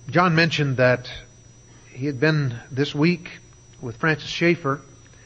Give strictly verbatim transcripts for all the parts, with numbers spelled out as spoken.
John mentioned that he had been this week with Francis Schaeffer,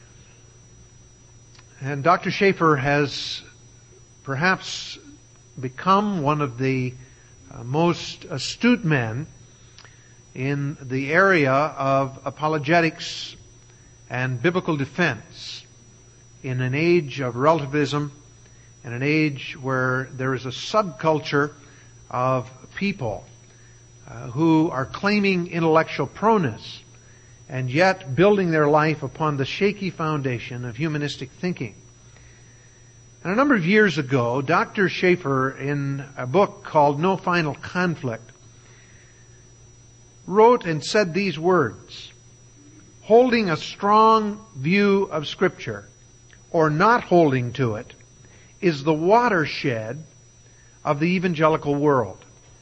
and Doctor Schaeffer has perhaps become one of the uh, most astute men in the area of apologetics and biblical defense in an age of relativism and an age where there is a subculture of people uh, who are claiming intellectual proneness and yet building their life upon the shaky foundation of humanistic thinking. And a number of years ago, Doctor Schaeffer, in a book called No Final Conflict, wrote and said these words: holding a strong view of Scripture or not holding to it is the watershed of the evangelical world.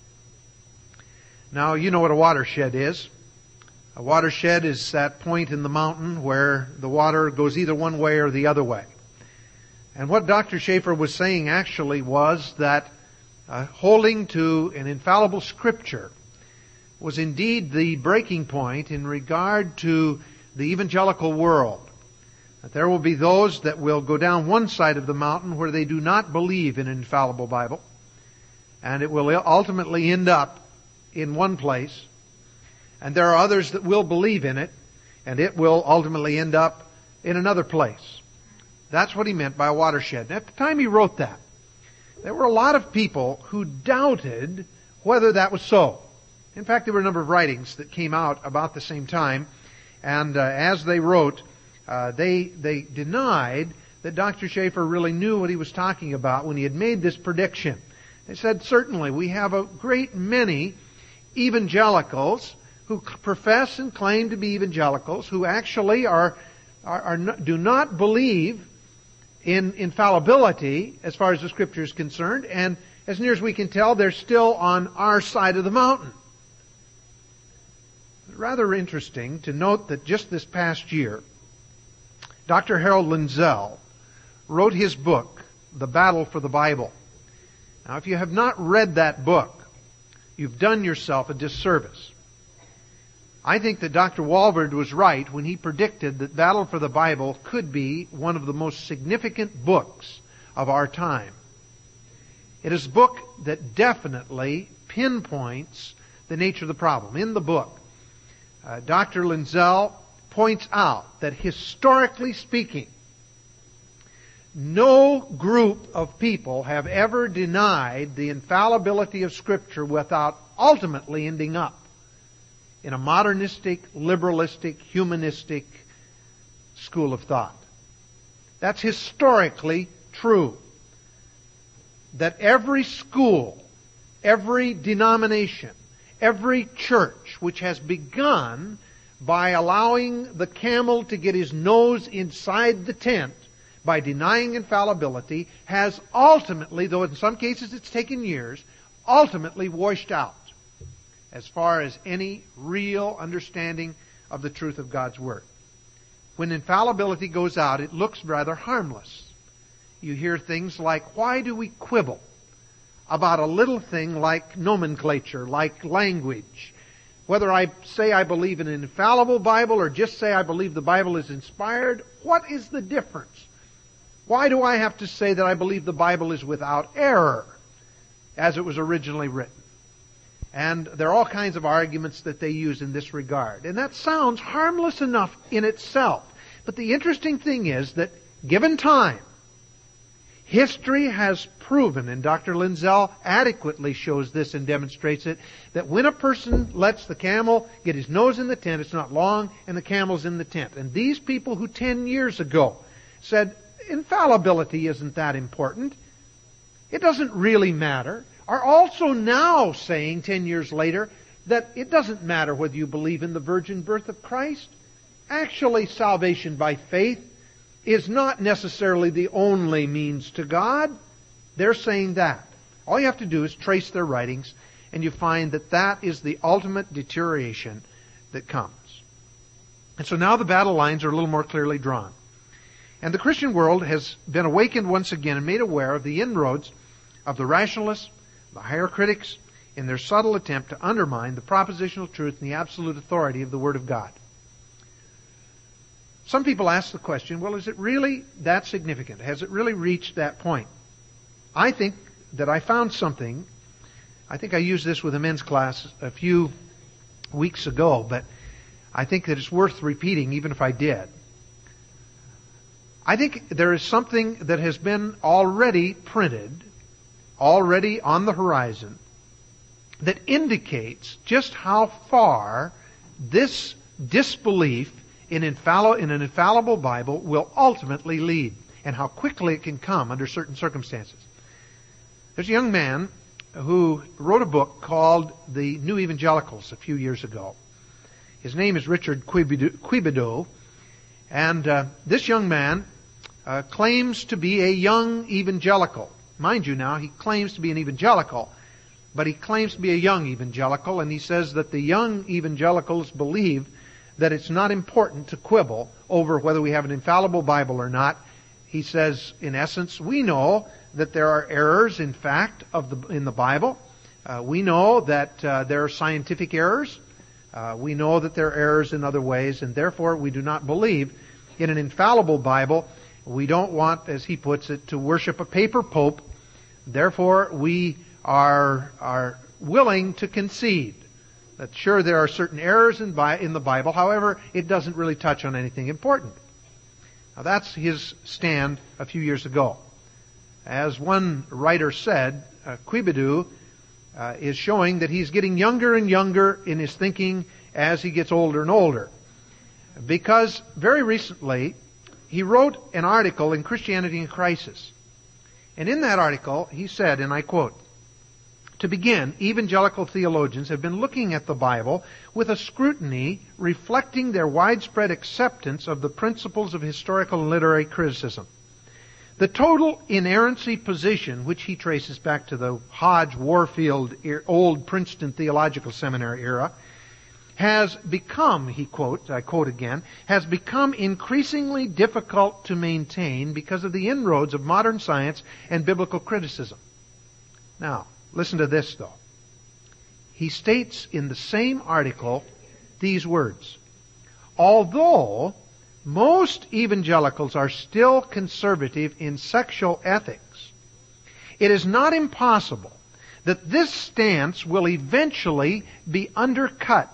Now, you know what a watershed is. A watershed is that point in the mountain where the water goes either one way or the other way. And what Doctor Schaeffer was saying actually was that uh, holding to an infallible Scripture was indeed the breaking point in regard to the evangelical world. That there will be those that will go down one side of the mountain where they do not believe in an infallible Bible, and it will ultimately end up in one place. And there are others that will believe in it, and it will ultimately end up in another place. That's what he meant by a watershed. And at the time he wrote that, there were a lot of people who doubted whether that was so. In fact, there were a number of writings that came out about the same time, and uh, as they wrote, uh, they they denied that Doctor Schaeffer really knew what he was talking about when he had made this prediction. They said, certainly, we have a great many evangelicals who profess and claim to be evangelicals, who actually are, are, are not, do not believe in infallibility as far as the Scripture is concerned, and as near as we can tell, they're still on our side of the mountain. It's rather interesting to note that just this past year, Doctor Harold Lindsell wrote his book, The Battle for the Bible. Now, if you have not read that book, you've done yourself a disservice. I think that Doctor Walvoord was right when he predicted that Battle for the Bible could be one of the most significant books of our time. It is a book that definitely pinpoints the nature of the problem. In the book, uh, Doctor Lindsell points out that historically speaking, no group of people have ever denied the infallibility of Scripture without ultimately ending up in a modernistic, liberalistic, humanistic school of thought. That's historically true. That every school, every denomination, every church which has begun by allowing the camel to get his nose inside the tent, by denying infallibility, has ultimately, though in some cases it's taken years, ultimately washed out as far as any real understanding of the truth of God's Word. When infallibility goes out, it looks rather harmless. You hear things like, why do we quibble about a little thing like nomenclature, like language? Whether I say I believe in an infallible Bible or just say I believe the Bible is inspired, what is the difference? Why do I have to say that I believe the Bible is without error as it was originally written? And there are all kinds of arguments that they use in this regard. And that sounds harmless enough in itself. But the interesting thing is that, given time, history has proven, and Doctor Lindsell adequately shows this and demonstrates it, that when a person lets the camel get his nose in the tent, it's not long, and the camel's in the tent. And these people who ten years ago said, infallibility isn't that important, it doesn't really matter, are also now saying, ten years later, that it doesn't matter whether you believe in the virgin birth of Christ. Actually, salvation by faith is not necessarily the only means to God. They're saying that. All you have to do is trace their writings, and you find that that is the ultimate deterioration that comes. And so now the battle lines are a little more clearly drawn. And the Christian world has been awakened once again and made aware of the inroads of the rationalists, the higher critics, in their subtle attempt to undermine the propositional truth and the absolute authority of the Word of God. Some people ask the question, well, is it really that significant? Has it really reached that point? I think that I found something. I think I used this with a men's class a few weeks ago, but I think that it's worth repeating even if I did. I think there is something that has been already printed, already on the horizon, that indicates just how far this disbelief in, infalli- in an infallible Bible will ultimately lead, and how quickly it can come under certain circumstances. There's a young man who wrote a book called The New Evangelicals a few years ago. His name is Richard Quibido, and uh, this young man uh, claims to be a young evangelical. Mind you now, he claims to be an evangelical, but he claims to be a young evangelical, and he says that the young evangelicals believe that it's not important to quibble over whether we have an infallible Bible or not. He says, in essence, we know that there are errors, in fact, of the in the Bible. Uh, we know that uh, there are scientific errors. Uh, we know that there are errors in other ways, and therefore we do not believe in an infallible Bible. We don't want, as he puts it, to worship a paper pope. Therefore, we are are willing to concede that sure there are certain errors in, Bi- in the Bible. However, it doesn't really touch on anything important. Now that's his stand a few years ago. As one writer said, uh, Quibido uh, is showing that he's getting younger and younger in his thinking as he gets older and older. Because very recently, he wrote an article in Christianity in Crisis. And in that article, he said, and I quote, "To begin, evangelical theologians have been looking at the Bible with a scrutiny reflecting their widespread acceptance of the principles of historical and literary criticism. The total inerrancy position," which he traces back to the Hodge-Warfield old Princeton Theological Seminary era, "has become," he quotes, I quote again, "has become increasingly difficult to maintain because of the inroads of modern science and biblical criticism." Now, listen to this, though. He states in the same article these words: "Although most evangelicals are still conservative in sexual ethics, it is not impossible that this stance will eventually be undercut.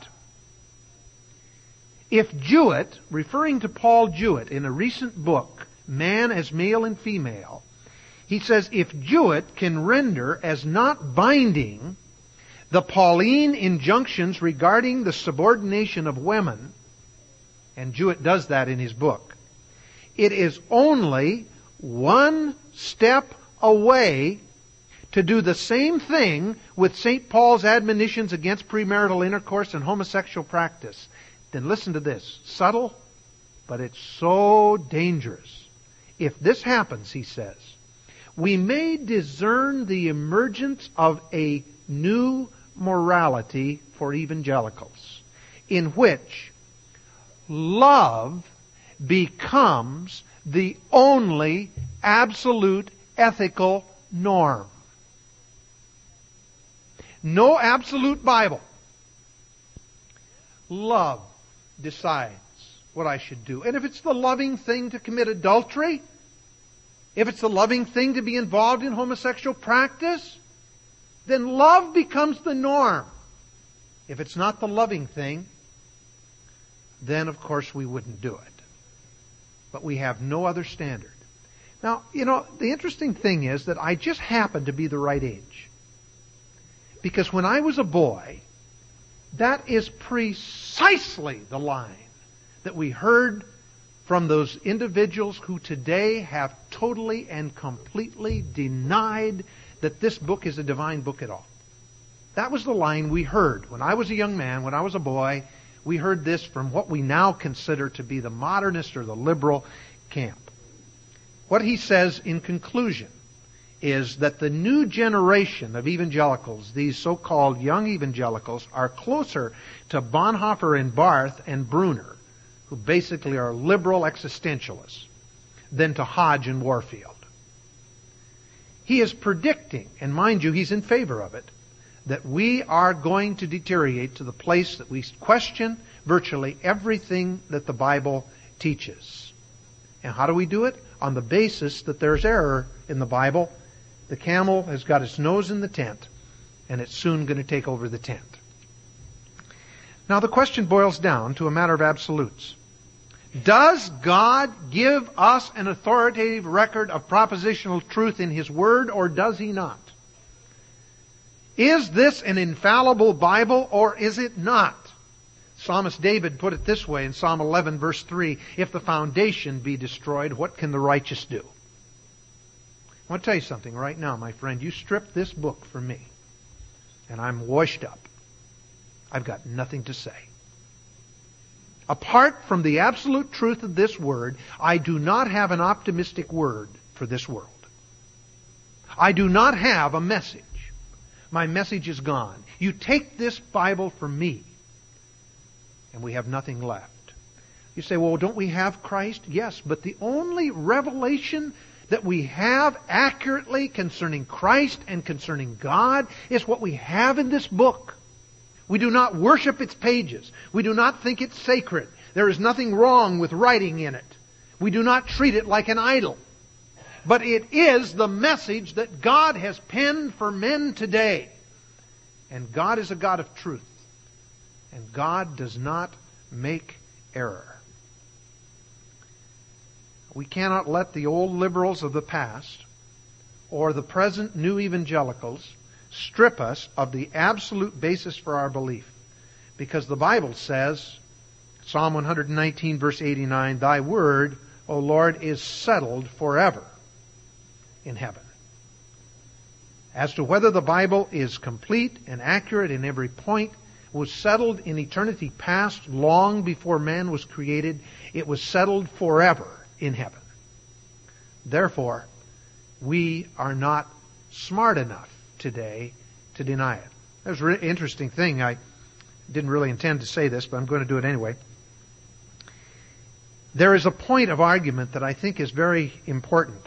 If Jewett," referring to Paul Jewett in a recent book, Man as Male and Female, he says, if Jewett can render as not binding the Pauline injunctions regarding the subordination of women, and Jewett does that in his book, it is only one step away to do the same thing with Saint Paul's admonitions against premarital intercourse and homosexual practice. Then listen to this. Subtle, but it's so dangerous. If this happens, he says, we may discern the emergence of a new morality for evangelicals, in which love becomes the only absolute ethical norm. No absolute Bible. Love decides what I should do. And if it's the loving thing to commit adultery, if it's the loving thing to be involved in homosexual practice, then love becomes the norm. If it's not the loving thing, then of course we wouldn't do it. But we have no other standard. Now, you know, the interesting thing is that I just happen to be the right age. Because when I was a boy, that is precisely the line that we heard from those individuals who today have totally and completely denied that this book is a divine book at all. That was the line we heard. When I was a young man, when I was a boy, we heard this from what we now consider to be the modernist or the liberal camp. What he says in conclusion is that the new generation of evangelicals, these so-called young evangelicals, are closer to Bonhoeffer and Barth and Bruner, who basically are liberal existentialists, than to Hodge and Warfield. He is predicting, and mind you, he's in favor of it, that we are going to deteriorate to the place that we question virtually everything that the Bible teaches. And how do we do it? On the basis that there's error in the Bible. The camel has got its nose in the tent, and it's soon going to take over the tent. Now the question boils down to a matter of absolutes. Does God give us an authoritative record of propositional truth in His Word, or does He not? Is this an infallible Bible, or is it not? Psalmist David put it this way in Psalm eleven, verse three, if the foundation be destroyed, what can the righteous do? I want to tell you something right now, my friend. You strip this book from me, and I'm washed up. I've got nothing to say. Apart from the absolute truth of this Word, I do not have an optimistic word for this world. I do not have a message. My message is gone. You take this Bible from me, and we have nothing left. You say, well, don't we have Christ? Yes, but the only revelation that we have accurately concerning Christ and concerning God is what we have in this book. We do not worship its pages. We do not think it sacred. There is nothing wrong with writing in it. We do not treat it like an idol. But it is the message that God has penned for men today. And God is a God of truth. And God does not make error. We cannot let the old liberals of the past or the present new evangelicals strip us of the absolute basis for our belief. Because the Bible says, Psalm one nineteen, verse eighty-nine, Thy word, O Lord, is settled forever in heaven. As to whether the Bible is complete and accurate in every point, was settled in eternity past, long before man was created. It was settled forever in heaven. Therefore, we are not smart enough today to deny it. There's an interesting thing. I didn't really intend to say this, but I'm going to do it anyway. There is a point of argument that I think is very important.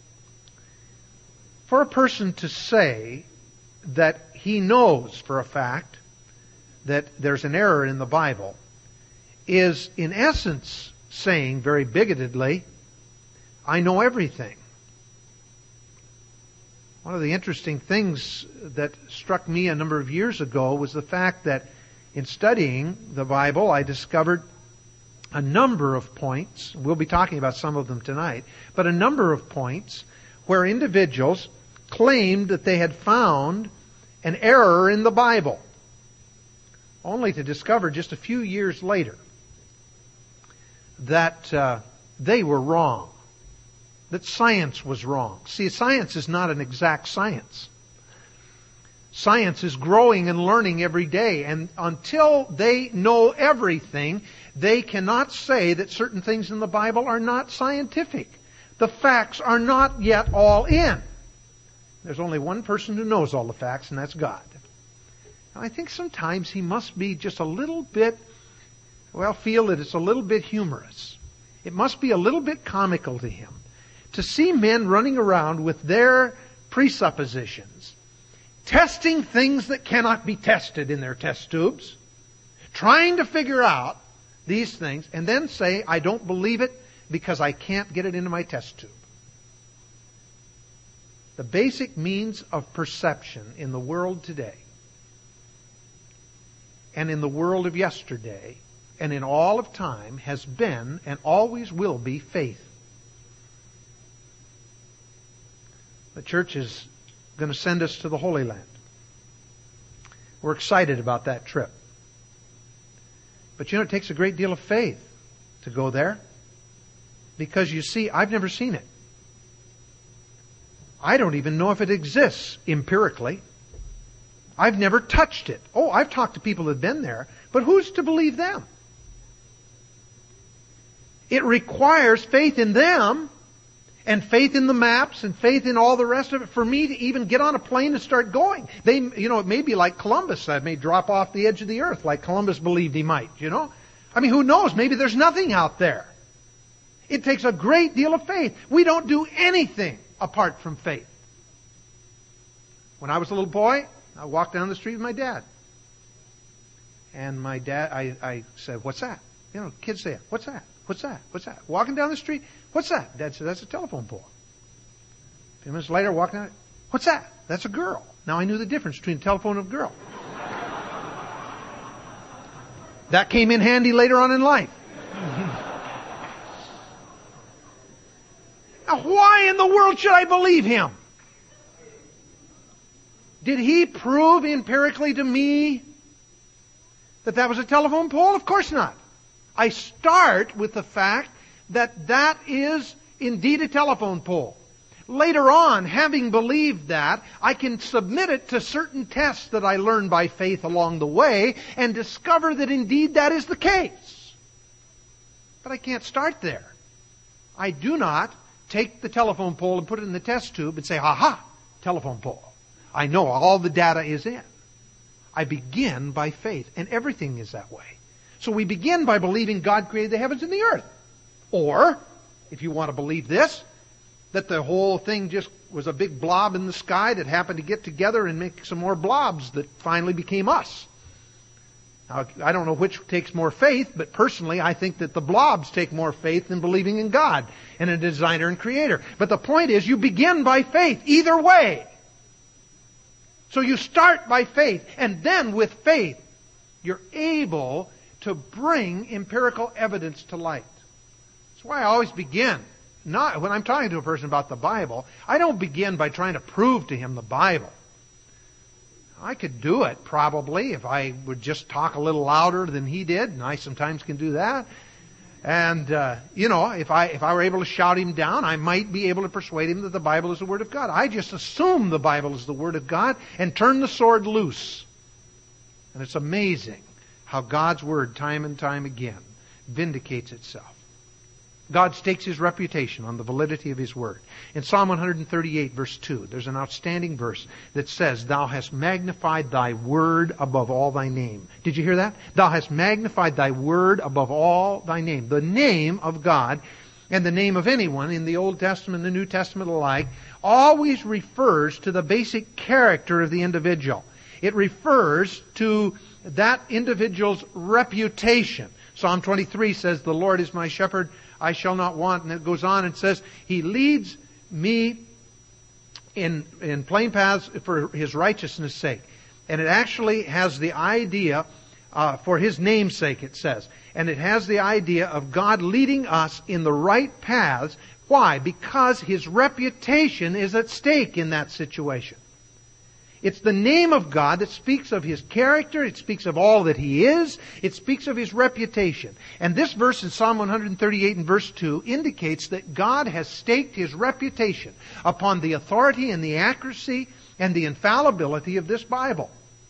For a person to say that he knows for a fact that there's an error in the Bible is in essence saying very bigotedly, I know everything. One of the interesting things that struck me a number of years ago was the fact that in studying the Bible, I discovered a number of points, we'll be talking about some of them tonight, but a number of points where individuals claimed that they had found an error in the Bible, only to discover just a few years later that uh, they were wrong. That science was wrong. See, science is not an exact science. Science is growing and learning every day, and until they know everything, they cannot say that certain things in the Bible are not scientific. The facts are not yet all in. There's only one person who knows all the facts, and that's God. And I think sometimes He must be just a little bit, well, feel that it's a little bit humorous. It must be a little bit comical to Him to see men running around with their presuppositions, testing things that cannot be tested in their test tubes, trying to figure out these things, and then say, I don't believe it because I can't get it into my test tube. The basic means of perception in the world today, and in the world of yesterday, and in all of time, has been and always will be faith. The church is going to send us to the Holy Land. We're excited about that trip. But you know, it takes a great deal of faith to go there. Because you see, I've never seen it. I don't even know if it exists empirically. I've never touched it. Oh, I've talked to people who've been there, but who's to believe them? It requires faith in them and faith in the maps and faith in all the rest of it for me to even get on a plane and start going. They, you know, it may be like Columbus. I may drop off the edge of the earth like Columbus believed he might, you know. I mean, who knows? Maybe there's nothing out there. It takes a great deal of faith. We don't do anything apart from faith. When I was a little boy, I walked down the street with my dad. And my dad, I, I said, what's that? You know, kids say, what's that? What's that? What's that? Walking down the street, what's that? Dad said, that's a telephone pole. A few minutes later, walking out, what's that? That's a girl. Now I knew the difference between a telephone and a girl. That came in handy later on in life. Now, why in the world should I believe him? Did he prove empirically to me that that was a telephone pole? Of course not. I start with the fact that that is indeed a telephone pole. Later on, having believed that, I can submit it to certain tests that I learned by faith along the way and discover that indeed that is the case. But I can't start there. I do not take the telephone pole and put it in the test tube and say, aha, telephone pole. I know all the data is in. I begin by faith, and everything is that way. So we begin by believing God created the heavens and the earth. Or, if you want to believe this, that the whole thing just was a big blob in the sky that happened to get together and make some more blobs that finally became us. Now, I don't know which takes more faith, but personally I think that the blobs take more faith than believing in God and a designer and creator. But the point is, you begin by faith either way. So you start by faith, and then with faith, you're able to bring empirical evidence to light. That's why I always begin. Not when I'm talking to a person about the Bible, I don't begin by trying to prove to him the Bible. I could do it probably if I would just talk a little louder than he did, and I sometimes can do that. And uh, you know, if I if I were able to shout him down, I might be able to persuade him that the Bible is the Word of God. I just assume the Bible is the Word of God and turn the sword loose. And it's amazing how God's Word, time and time again, vindicates itself. God stakes His reputation on the validity of His Word. In Psalm one thirty-eight, verse two, there's an outstanding verse that says, Thou hast magnified Thy Word above all Thy name. Did you hear that? Thou hast magnified Thy Word above all Thy name. The name of God and the name of anyone in the Old Testament and the New Testament alike always refers to the basic character of the individual. It refers to that individual's reputation. Psalm twenty-three says, The Lord is my shepherd, I shall not want. And it goes on and says, He leads me in, in plain paths for His righteousness' sake. And it actually has the idea, uh, for His name's sake, it says. And it has the idea of God leading us in the right paths. Why? Because His reputation is at stake in that situation. It's the name of God that speaks of His character. It speaks of all that He is. It speaks of His reputation. And this verse in Psalm one thirty-eight and verse two indicates that God has staked His reputation upon the authority and the accuracy and the infallibility of this Bible.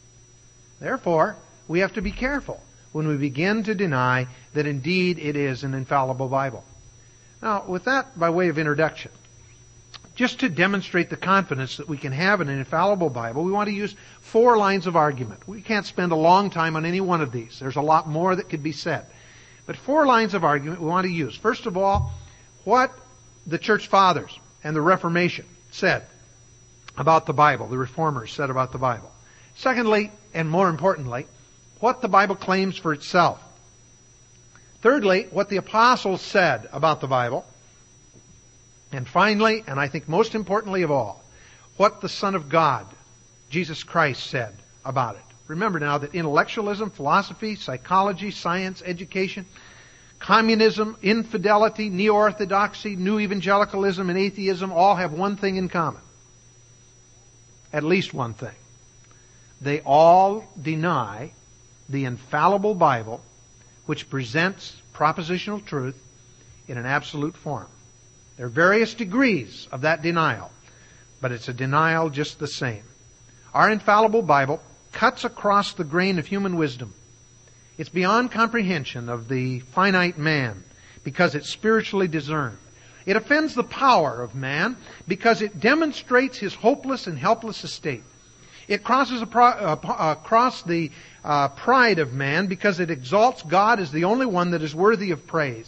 Therefore, we have to be careful when we begin to deny that indeed it is an infallible Bible. Now, with that by way of introduction, just to demonstrate the confidence that we can have in an infallible Bible, we want to use four lines of argument. We can't spend a long time on any one of these. There's a lot more that could be said. But four lines of argument we want to use. First of all, what the Church Fathers and the Reformation said about the Bible, the Reformers said about the Bible. Secondly, and more importantly, what the Bible claims for itself. Thirdly, what the Apostles said about the Bible. And finally, and I think most importantly of all, what the Son of God, Jesus Christ, said about it. Remember now that intellectualism, philosophy, psychology, science, education, communism, infidelity, neo-orthodoxy, new evangelicalism, and atheism all have one thing in common. At least one thing. They all deny the infallible Bible, which presents propositional truth in an absolute form. There are various degrees of that denial, but it's a denial just the same. Our infallible Bible cuts across the grain of human wisdom. It's beyond comprehension of the finite man because it's spiritually discerned. It offends the power of man because it demonstrates his hopeless and helpless estate. It crosses across the uh, pride of man because it exalts God as the only one that is worthy of praise.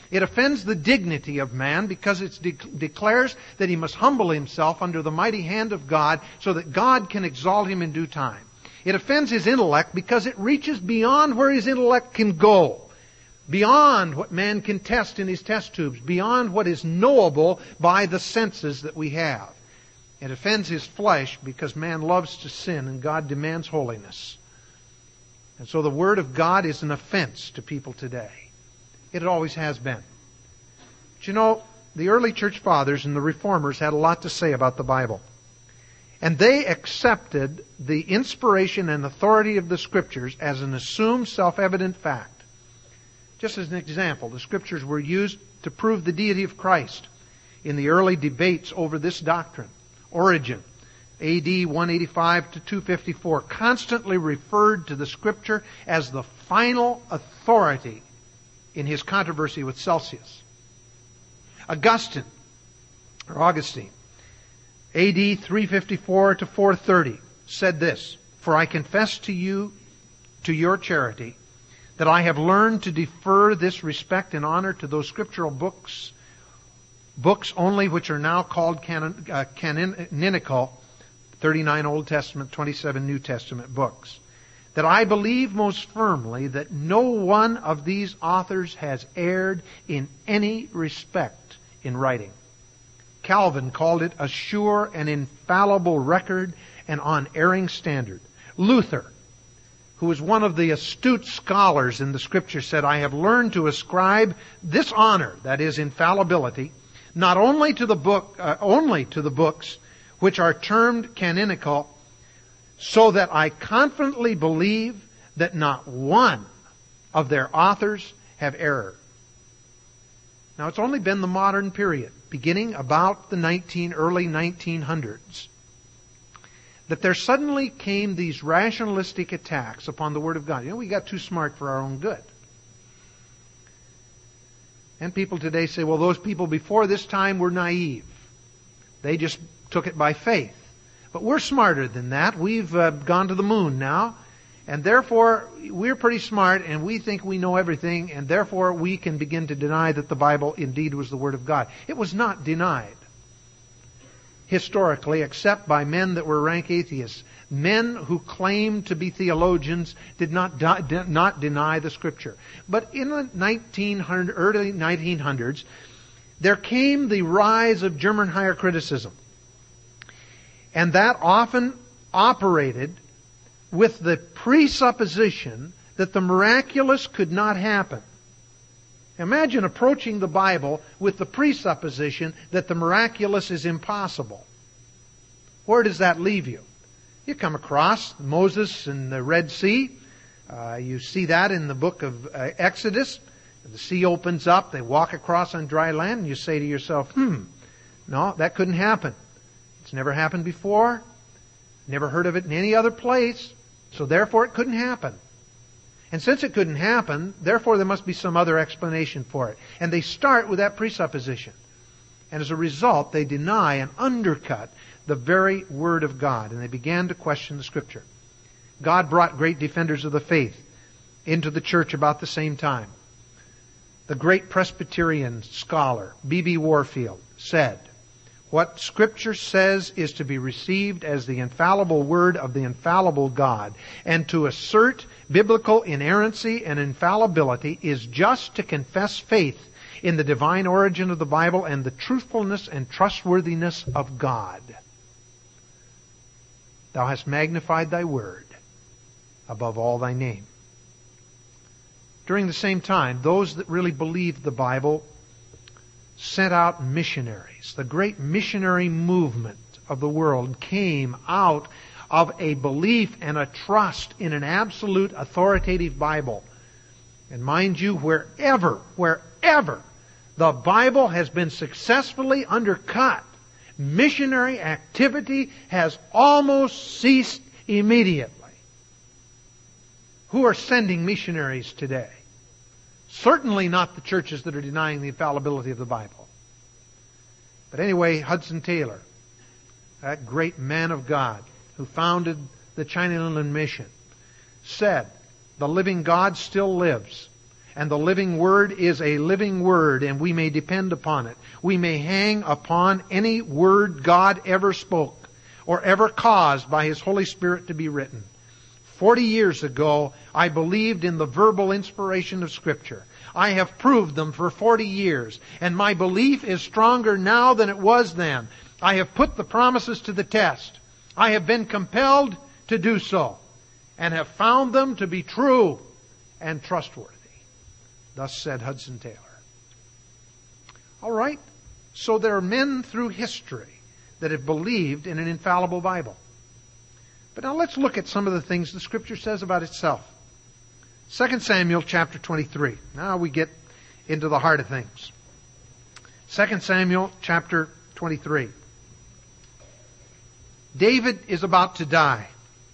It offends the dignity of man because it de- declares that he must humble himself under the mighty hand of God so that God can exalt him in due time. It offends his intellect because it reaches beyond where his intellect can go, beyond what man can test in his test tubes, beyond what is knowable by the senses that we have. It offends his flesh because man loves to sin and God demands holiness. And so the Word of God is an offense to people today. It always has been. But you know, the early church fathers and the reformers had a lot to say about the Bible. And they accepted the inspiration and authority of the Scriptures as an assumed self-evident fact. Just as an example, the Scriptures were used to prove the deity of Christ in the early debates over this doctrine. Origen, A D one eighty-five to two fifty-four, constantly referred to the Scripture as the final authority in his controversy with Celsius. Augustine, or Augustine, A D three fifty-four to four thirty, said this, "For I confess to you, to your charity, that I have learned to defer this respect and honor to those scriptural books, books only which are now called canon, uh, canonical, thirty-nine Old Testament, twenty-seven New Testament books. That I believe most firmly that no one of these authors has erred in any respect in writing." Calvin called it a sure and infallible record and unerring standard. Luther, who was one of the astute scholars in the Scripture, said, "I have learned to ascribe this honor," that is infallibility, "not only to the book, uh, only to the books which are termed canonical, so that I confidently believe that not one of their authors have error." Now, it's only been the modern period, beginning about the nineteen, early nineteen hundreds, that there suddenly came these rationalistic attacks upon the Word of God. You know, we got too smart for our own good. And people today say, well, those people before this time were naive. They just took it by faith. But we're smarter than that. We've uh, gone to the moon now. And therefore, we're pretty smart and we think we know everything. And therefore, we can begin to deny that the Bible indeed was the Word of God. It was not denied historically, except by men that were rank atheists. Men who claimed to be theologians did not di- did not deny the Scripture. But in the nineteen hundred, early nineteen hundreds, there came the rise of German higher criticism. And that often operated with the presupposition that the miraculous could not happen. Imagine approaching the Bible with the presupposition that the miraculous is impossible. Where does that leave you? You come across Moses and the Red Sea. Uh, you see that in the book of uh, Exodus. The sea opens up. They walk across on dry land. And you say to yourself, hmm, no, that couldn't happen. It's never happened before. Never heard of it in any other place. So therefore it couldn't happen. And since it couldn't happen, therefore there must be some other explanation for it. And they start with that presupposition. And as a result, they deny and undercut the very Word of God. And they began to question the Scripture. God brought great defenders of the faith into the church about the same time. The great Presbyterian scholar, B B Warfield, said, "What Scripture says is to be received as the infallible Word of the infallible God, and to assert biblical inerrancy and infallibility is just to confess faith in the divine origin of the Bible and the truthfulness and trustworthiness of God. Thou hast magnified thy word above all thy name." During the same time, those that really believed the Bible sent out missionaries. The great missionary movement of the world came out of a belief and a trust in an absolute authoritative Bible. And mind you, wherever, wherever the Bible has been successfully undercut, missionary activity has almost ceased immediately. Who are sending missionaries today? Certainly not the churches that are denying the infallibility of the Bible. But anyway, Hudson Taylor, that great man of God who founded the China Inland Mission, said, "The living God still lives, And the living Word is a living Word, and we may depend upon it. We may hang upon any word God ever spoke or ever caused by His Holy Spirit to be written. Forty years ago, I believed in the verbal inspiration of Scripture. I have proved them for forty years, and my belief is stronger now than it was then. I have put the promises to the test. I have been compelled to do so, and have found them to be true and trustworthy. Thus said Hudson Taylor. All right, so there are men through history that have believed in an infallible Bible. But now let's look at some of the things the Scripture says about itself. Second Samuel chapter twenty-three. Now we get into the heart of things. Second Samuel chapter twenty-three. David is about to die.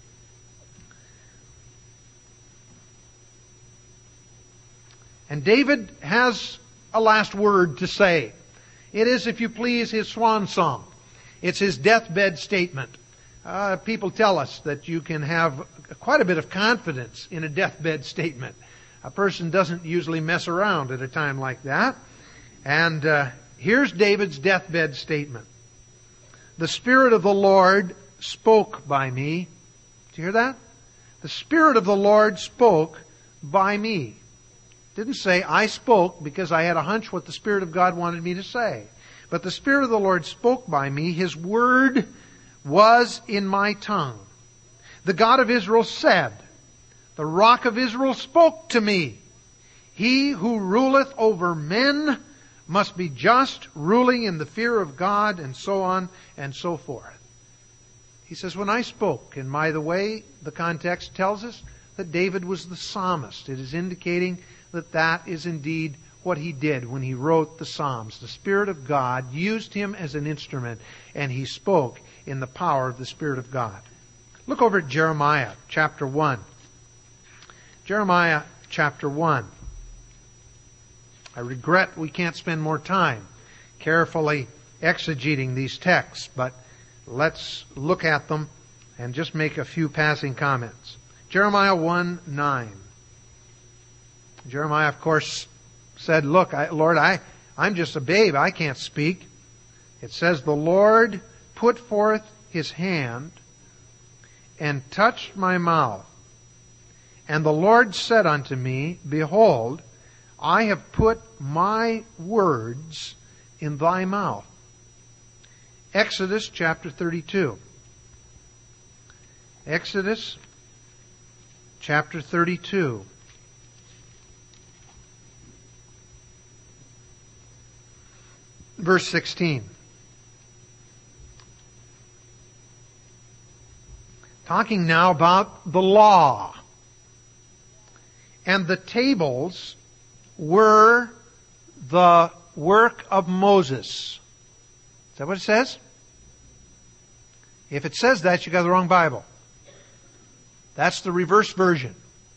And David has a last word to say. It is, if you please, his swan song. It's his deathbed statement. Uh, people tell us that you can have quite a bit of confidence in a deathbed statement. A person doesn't usually mess around at a time like that. And uh, here's David's deathbed statement. The Spirit of the Lord spoke by me. Did you hear that? The Spirit of the Lord spoke by me. Didn't say, I spoke because I had a hunch what the Spirit of God wanted me to say. But the Spirit of the Lord spoke by me. His word was in my tongue. The God of Israel said, the Rock of Israel spoke to me. He who ruleth over men must be just, ruling in the fear of God, and so on and so forth. He says, when I spoke, and by the way, the context tells us that David was the psalmist. It is indicating that that is indeed what he did when he wrote the Psalms. The Spirit of God used him as an instrument, and he spoke in the power of the Spirit of God. Look over at Jeremiah chapter one. Jeremiah chapter one. I regret we can't spend more time carefully exegeting these texts, but let's look at them and just make a few passing comments. Jeremiah one nine. Jeremiah, of course, said, look, I, Lord, I, I'm just a babe. I can't speak. It says, the Lord put forth His hand and touched my mouth. And the Lord said unto me, behold, I have put my words in thy mouth. Exodus chapter thirty-two. Exodus chapter thirty-two. Verse sixteen. Talking now about the law. And the tables were the work of Moses. Is that what it says? If it says that, you got the wrong Bible. That's the reverse version.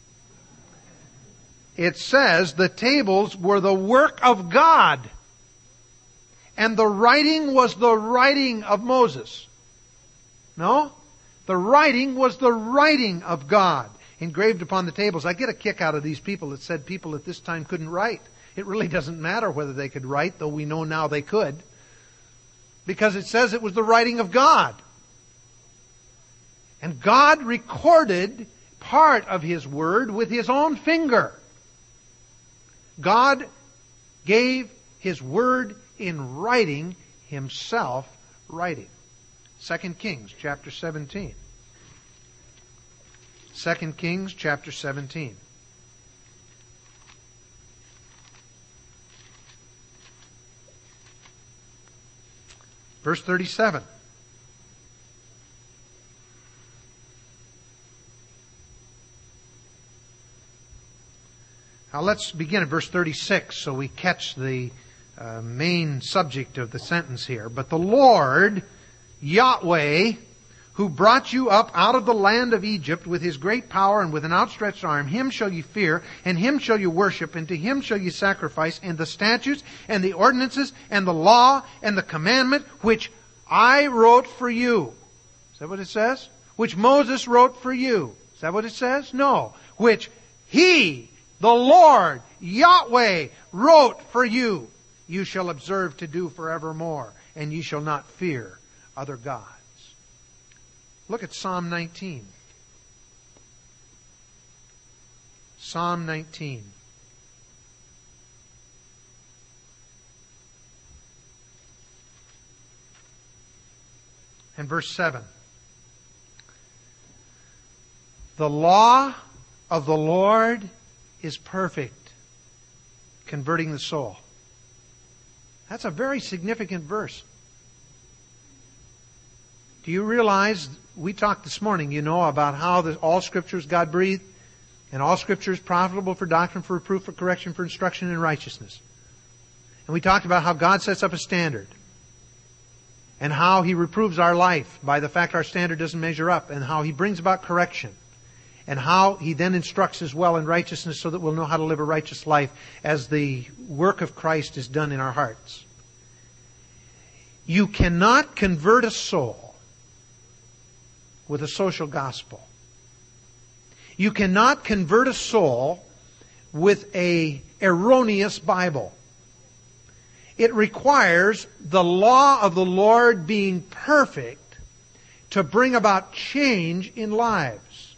It says the tables were the work of God. And the writing was the writing of Moses. No? The writing was the writing of God engraved upon the tables. I get a kick out of these people that said people at this time couldn't write. It really doesn't matter whether they could write, though we know now they could. Because it says it was the writing of God. And God recorded part of His Word with His own finger. God gave His Word in writing, Himself writing. Second Kings chapter seventeen. Second Kings chapter seventeen. Verse thirty-seven. Now let's begin at verse thirty-six so we catch the uh, main subject of the sentence here. But the Lord, Yahweh, who brought you up out of the land of Egypt with His great power and with an outstretched arm, Him shall you fear, and Him shall you worship, and to Him shall you sacrifice, and the statutes, and the ordinances, and the law, and the commandment, which I wrote for you. Is that what it says? Which Moses wrote for you. Is that what it says? No. Which He, the Lord, Yahweh wrote for you, you shall observe to do forevermore, and ye shall not fear other gods. Look at Psalm nineteen. Psalm nineteen. And verse seven. The law of the Lord is perfect, converting the soul. That's a very significant verse. Do you realize, we talked this morning, you know, about how the, all Scripture is God-breathed, and all Scripture is profitable for doctrine, for reproof, for correction, for instruction in righteousness. And we talked about how God sets up a standard, and how He reproves our life by the fact our standard doesn't measure up, and how He brings about correction, and how He then instructs as well in righteousness so that we'll know how to live a righteous life as the work of Christ is done in our hearts. You cannot convert a soul with a social gospel. You cannot convert a soul with a erroneous Bible. It requires the law of the Lord being perfect to bring about change in lives.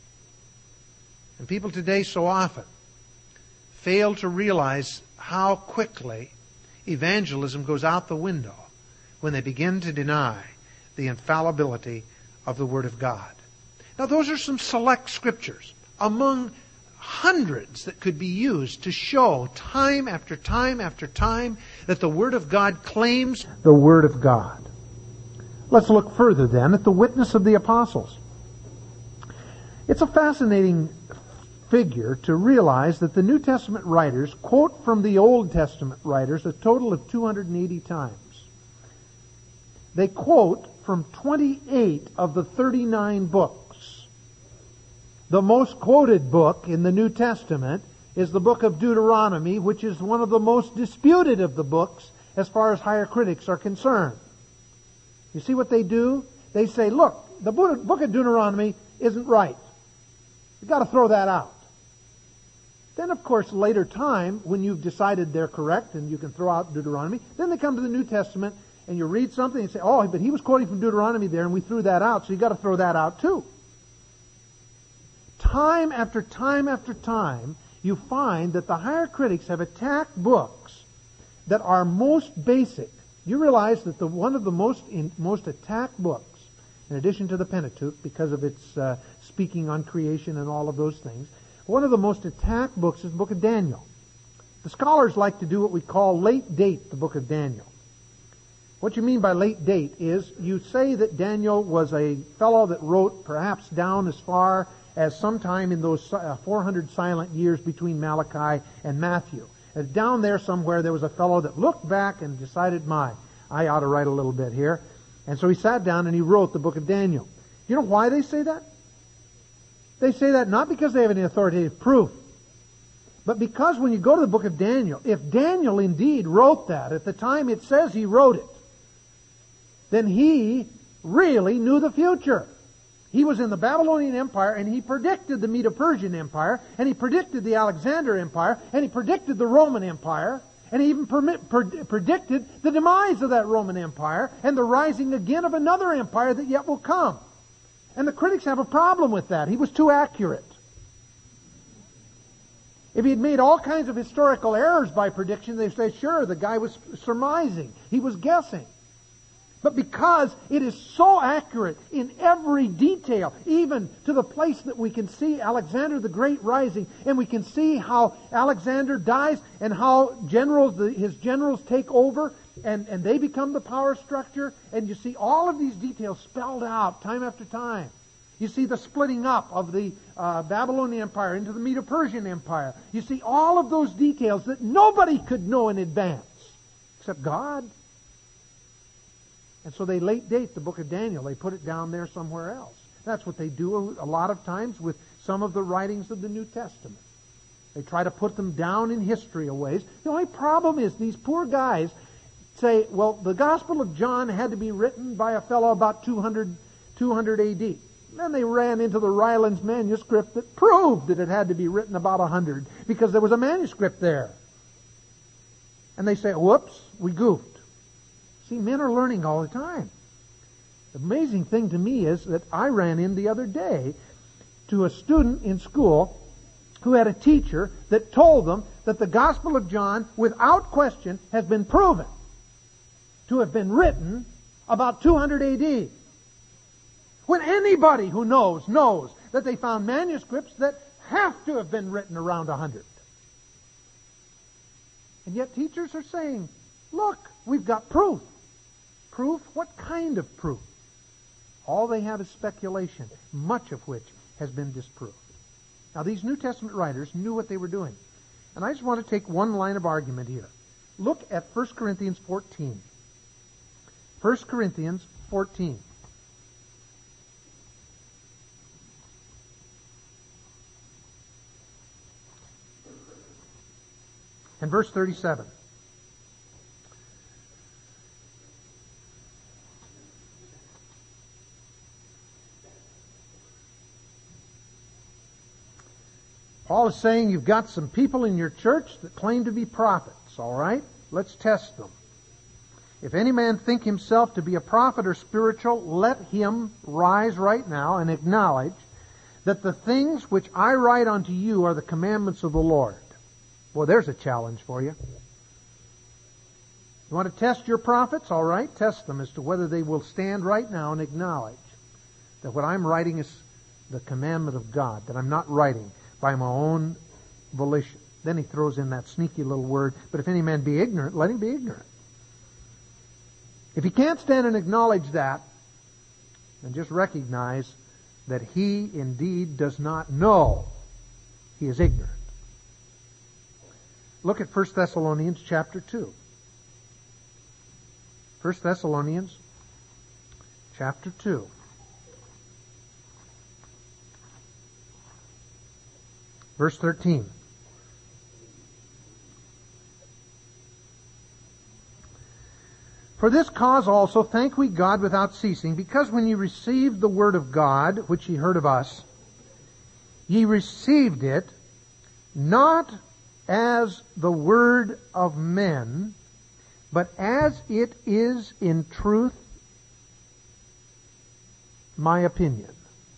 And people today so often fail to realize how quickly evangelism goes out the window when they begin to deny the infallibility of the Word of God. Now, those are some select scriptures among hundreds that could be used to show time after time after time that the Word of God claims the Word of God. Let's look further then at the witness of the apostles. It's a fascinating figure to realize that the New Testament writers quote from the Old Testament writers a total of two hundred eighty times. They quote from twenty-eight of the thirty-nine books. The most quoted book in the New Testament is the book of Deuteronomy, which is one of the most disputed of the books as far as higher critics are concerned. You see what they do? They say, look, the book of Deuteronomy isn't right. You've got to throw that out. Then, of course, later time, when you've decided they're correct and you can throw out Deuteronomy, then they come to the New Testament and you read something and say, oh, but he was quoting from Deuteronomy there and we threw that out, so you've got to throw that out too. Time after time after time, you find that the higher critics have attacked books that are most basic. You realize that the one of the most in, most attacked books, in addition to the Pentateuch, because of its uh, speaking on creation and all of those things, one of the most attacked books is the book of Daniel. The scholars like to do what we call late date the book of Daniel. What you mean by late date is you say that Daniel was a fellow that wrote perhaps down as far as sometime in those uh, four hundred silent years between Malachi and Matthew. And down there somewhere there was a fellow that looked back and decided, my, I ought to write a little bit here. And so he sat down and he wrote the book of Daniel. You know why they say that? They say that not because they have any authoritative proof, but because when you go to the book of Daniel, if Daniel indeed wrote that at the time it says he wrote it, then he really knew the future. He was in the Babylonian Empire and he predicted the Medo-Persian Empire and he predicted the Alexander Empire and he predicted the Roman Empire and he even permit, pre- predicted the demise of that Roman Empire and the rising again of another empire that yet will come. And the critics have a problem with that. He was too accurate. If he had made all kinds of historical errors by prediction, they say, sure, the guy was surmising. He was guessing. But because it is so accurate in every detail, even to the place that we can see Alexander the Great rising, and we can see how Alexander dies, and how generals, the, his generals take over, and, and they become the power structure, and you see all of these details spelled out time after time. You see the splitting up of the uh, Babylonian Empire into the Medo-Persian Empire. You see all of those details that nobody could know in advance, except God. And so they late date the book of Daniel. They put it down there somewhere else. That's what they do a lot of times with some of the writings of the New Testament. They try to put them down in history a ways. The only problem is these poor guys say, well, the Gospel of John had to be written by a fellow about two hundred, two hundred A D. Then they ran into the Rylands manuscript that proved that it had to be written about a hundred because there was a manuscript there. And they say, whoops, we goofed. See, men are learning all the time. The amazing thing to me is that I ran in the other day to a student in school who had a teacher that told them that the Gospel of John, without question, has been proven to have been written about two hundred A D. When anybody who knows, knows that they found manuscripts that have to have been written around one hundred. And yet teachers are saying, look, we've got proof. Proof? What kind of proof? All they have is speculation, much of which has been disproved. Now, these New Testament writers knew what they were doing. And I just want to take one line of argument here. Look at First Corinthians fourteen. First Corinthians fourteen. And verse thirty-seven. Paul is saying you've got some people in your church that claim to be prophets, all right? Let's test them. If any man think himself to be a prophet or spiritual, let him rise right now and acknowledge that the things which I write unto you are the commandments of the Lord. Well, there's a challenge for you. You want to test your prophets? All right, test them as to whether they will stand right now and acknowledge that what I'm writing is the commandment of God, that I'm not writing by my own volition. Then he throws in that sneaky little word, but if any man be ignorant, let him be ignorant. If he can't stand and acknowledge that, then just recognize that he indeed does not know. He is ignorant. Look at First Thessalonians chapter two. First Thessalonians chapter two. Verse thirteen. For this cause also thank we God without ceasing, because when ye received the word of God, which ye heard of us, ye received it not as the word of men, but as it is in truth my opinion.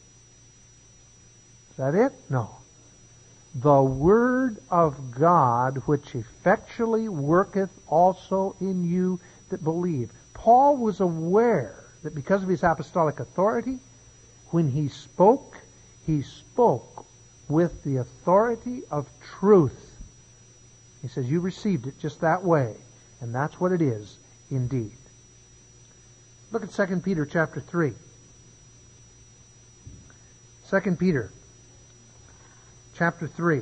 Is that it? No. The word of God, which effectually worketh also in you that believe. Paul was aware that because of his apostolic authority, when he spoke, he spoke with the authority of truth. He says, you received it just that way, and that's what it is indeed. Look at Second Peter chapter three. Second Peter chapter three.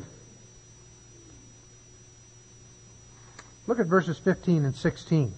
Look at verses fifteen and sixteen.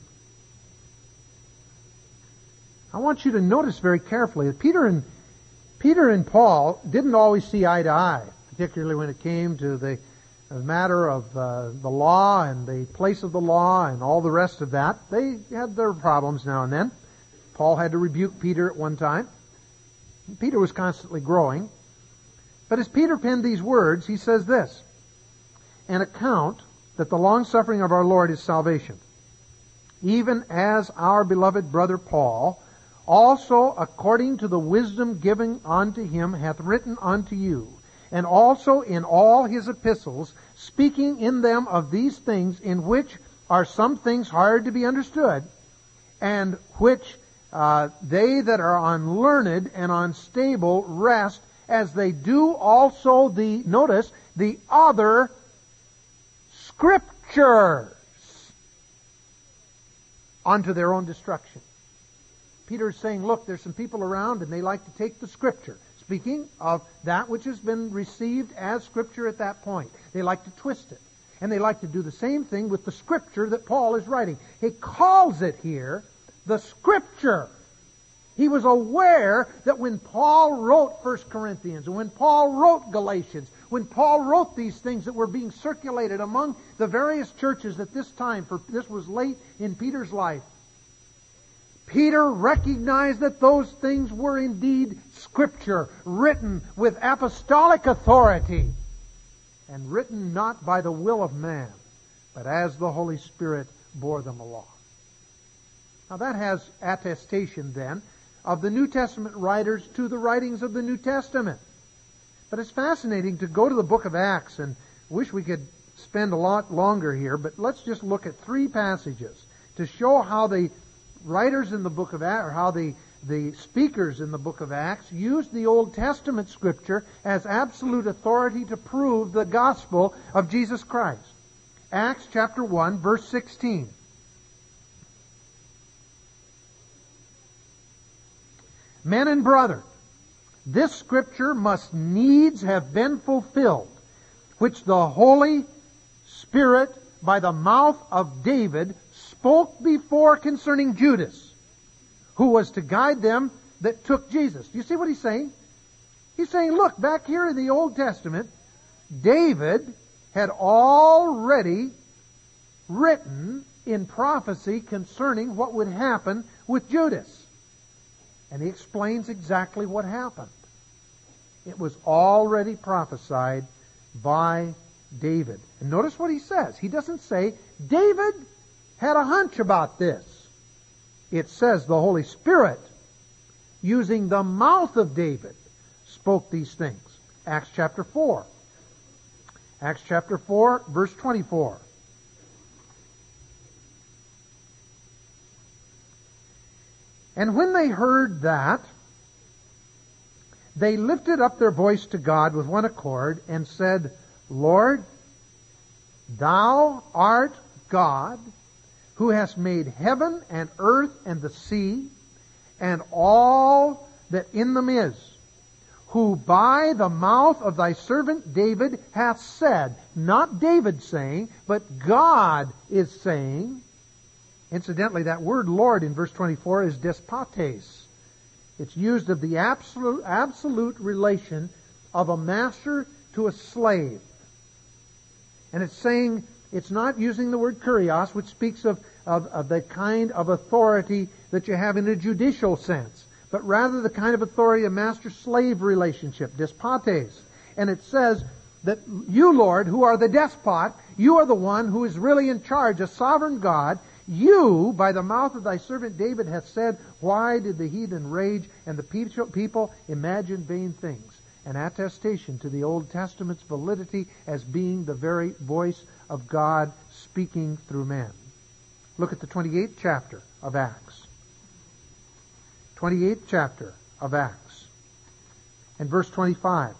I want you to notice very carefully that Peter and Peter and Paul didn't always see eye to eye, particularly when it came to the, the matter of uh, the law and the place of the law and all the rest of that. They had their problems now and then. Paul had to rebuke Peter at one time. Peter was constantly growing. But as Peter penned these words, he says this, an account that the long-suffering of our Lord is salvation, even as our beloved brother Paul also according to the wisdom given unto him hath written unto you, and also in all his epistles, speaking in them of these things, in which are some things hard to be understood, and which uh, they that are unlearned and unstable wrest, as they do also the, notice, the other Scriptures unto their own destruction. Peter is saying, look, there's some people around and they like to take the Scripture. Speaking of that which has been received as Scripture at that point. They like to twist it. And they like to do the same thing with the Scripture that Paul is writing. He calls it here the Scripture. He was aware that when Paul wrote First Corinthians, and when Paul wrote Galatians, when Paul wrote these things that were being circulated among the various churches at this time, for this was late in Peter's life, Peter recognized that those things were indeed Scripture, written with apostolic authority, and written not by the will of man, but as the Holy Spirit bore them along. Now that has attestation then of the New Testament writers to the writings of the New Testament. But it's fascinating to go to the book of Acts, and wish we could spend a lot longer here, but let's just look at three passages to show how the writers in the book of Acts, or how the, the speakers in the book of Acts used the Old Testament Scripture as absolute authority to prove the gospel of Jesus Christ. Acts chapter one, verse sixteen. Men and brethren, this Scripture must needs have been fulfilled, which the Holy Spirit by the mouth of David spoke before concerning Judas, who was to guide them that took Jesus. Do you see what he's saying? He's saying, look, back here in the Old Testament, David had already written in prophecy concerning what would happen with Judas. And he explains exactly what happened. It was already prophesied by David. And notice what he says. He doesn't say, David had a hunch about this. It says the Holy Spirit, using the mouth of David, spoke these things. Acts chapter four. Acts chapter four, verse twenty-four. And when they heard that, they lifted up their voice to God with one accord and said, Lord, Thou art God, who hast made heaven and earth and the sea, and all that in them is, who by the mouth of Thy servant David hath said, not David saying, but God is saying. Incidentally, that word Lord in verse twenty-four is despotes. It's used of the absolute, absolute relation of a master to a slave. And it's saying, it's not using the word kurios, which speaks of, of, of the kind of authority that you have in a judicial sense, but rather the kind of authority, a master-slave relationship, despotes. And it says that you, Lord, who are the despot, you are the one who is really in charge, a sovereign God. You, by the mouth of Thy servant David, hath said, why did the heathen rage and the people imagine vain things? An attestation to the Old Testament's validity as being the very voice of God speaking through man. Look at the twenty-eighth chapter of Acts. twenty-eighth chapter of Acts. And verse twenty-five.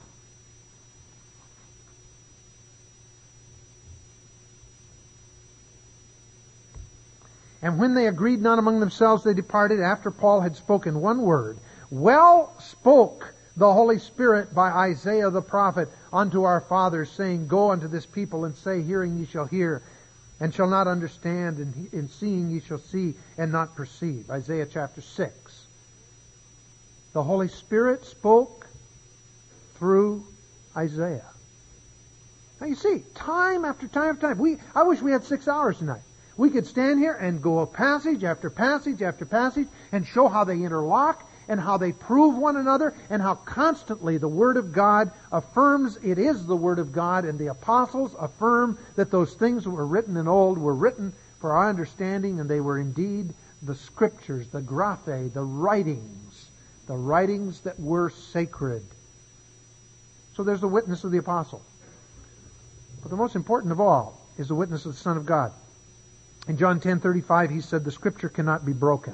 And when they agreed not among themselves, they departed after Paul had spoken one word. Well spoke the Holy Spirit by Isaiah the prophet unto our fathers, saying, Go unto this people and say, Hearing ye shall hear, and shall not understand, and in seeing ye shall see, and not perceive. Isaiah chapter six. The Holy Spirit spoke through Isaiah. Now you see, time after time after time. We, I wish we had six hours tonight. We could stand here and go passage after passage after passage and show how they interlock and how they prove one another and how constantly the Word of God affirms it is the Word of God, and the apostles affirm that those things that were written in old were written for our understanding, and they were indeed the Scriptures, the graphe, the writings, the writings that were sacred. So there's the witness of the apostle. But the most important of all is the witness of the Son of God. In John ten thirty-five, he said, the Scripture cannot be broken.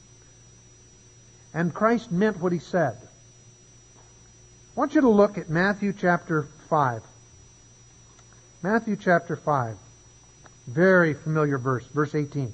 And Christ meant what he said. I want you to look at Matthew chapter five. Matthew chapter five. Very familiar verse, verse eighteen.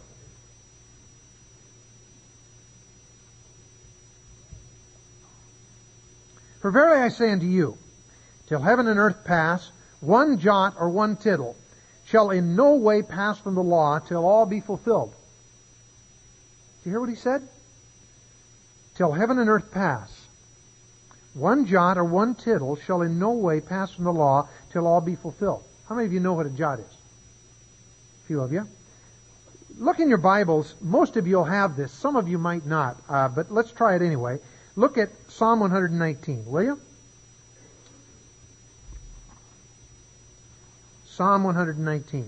For verily I say unto you, till heaven and earth pass, one jot or one tittle shall in no way pass from the law till all be fulfilled. Do you hear what he said? Till heaven and earth pass, one jot or one tittle shall in no way pass from the law till all be fulfilled. How many of you know what a jot is? A few of you. Look in your Bibles. Most of you will have this. Some of you might not. Uh, but let's try it anyway. Look at Psalm one nineteen, will you? Psalm one nineteen.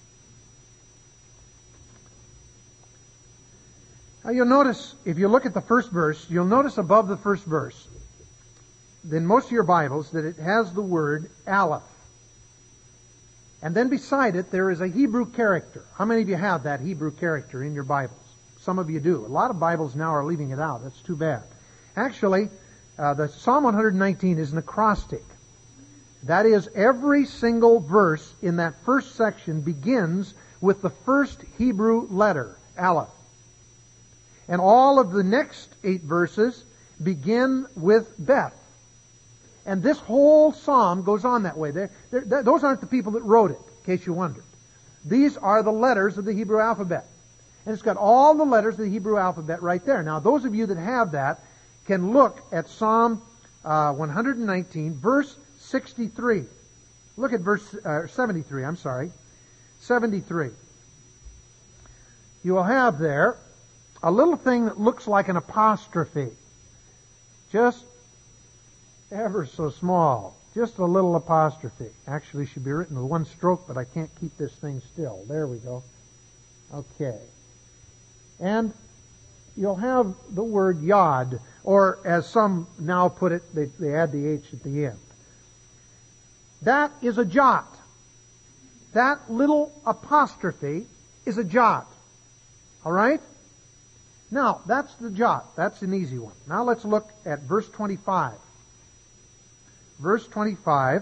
Now you'll notice, if you look at the first verse, you'll notice above the first verse, in most of your Bibles, that it has the word Aleph. And then beside it, there is a Hebrew character. How many of you have that Hebrew character in your Bibles? Some of you do. A lot of Bibles now are leaving it out. That's too bad. Actually, uh, the Psalm one nineteen is an acrostic. That is, every single verse in that first section begins with the first Hebrew letter, Aleph. And all of the next eight verses begin with Beth. And this whole psalm goes on that way. They're, they're, those aren't the people that wrote it, in case you wondered. These are the letters of the Hebrew alphabet. And it's got all the letters of the Hebrew alphabet right there. Now, those of you that have that can look at Psalm uh, one nineteen, verse sixty-three. Look at verse uh, seventy-three, I'm sorry. seventy-three. You will have there a little thing that looks like an apostrophe. Just ever so small. Just a little apostrophe. Actually should be written with one stroke, but I can't keep this thing still. There we go. Okay. And you'll have the word Yod, or as some now put it, they, they add the H at the end. That is a jot. That little apostrophe is a jot. All right? Now, that's the jot. That's an easy one. Now let's look at verse twenty-five. Verse twenty-five.